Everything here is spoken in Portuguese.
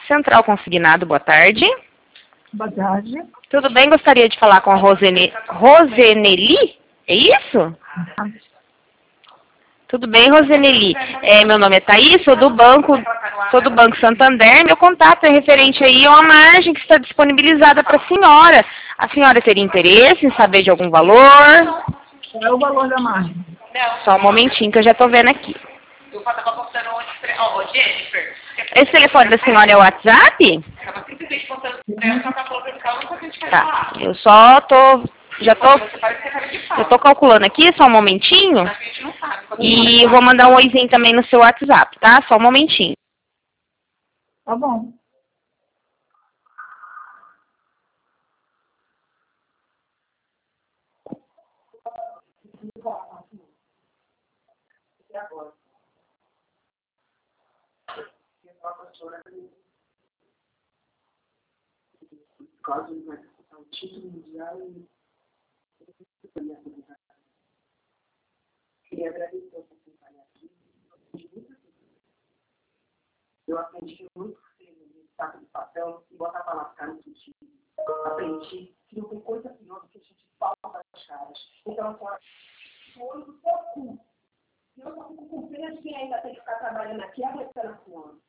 Central Consignado, boa tarde. Boa tarde. Tudo bem? Gostaria de falar com a Roseneli? É isso? Tudo bem, Roseneli? Meu nome é Thaís, sou do Banco Santander. Meu contato é referente aí a uma margem que está disponibilizada para a senhora. A senhora teria interesse em saber de algum valor? Qual é o valor da margem? Só um momentinho que eu já estou vendo aqui. Esse telefone da senhora é o WhatsApp? Tá, eu tô calculando aqui, só um momentinho. E eu vou mandar um oizinho também no seu WhatsApp, tá? Só um momentinho. Tá bom. Caso vai disputar o título mundial e queria agradecer a você estar aqui. Eu aprendi muito cedo no saco de papel e botar para lascar no sentido. Aprendi que não tem coisa pior do que a gente falta as caras. Então, a senhora, o olho do seu cu. Eu não fico com pena de quem ainda tem que ficar trabalhando aqui aguentando a senhora.